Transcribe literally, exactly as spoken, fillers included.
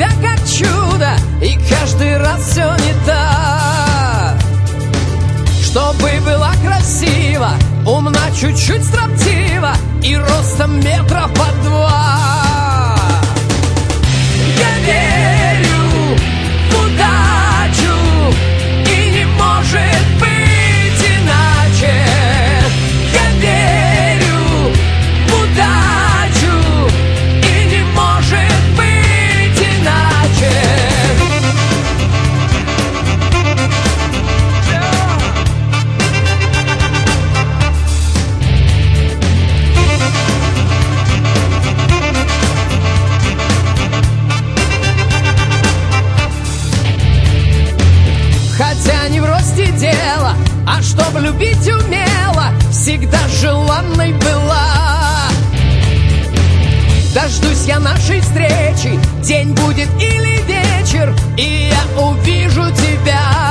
тебя как чудо, и каждый раз все не так. Чтобы была красива, умна, чуть-чуть строптива и ростом метра по два. Я верю в удачу, и не может быть иначе. Я верю в удачу, и не может быть иначе. Хотя не в росте дело, а чтоб любить умела, всегда желанной была. Дождусь я нашей встречи, день будет или вечер, и я увижу тебя.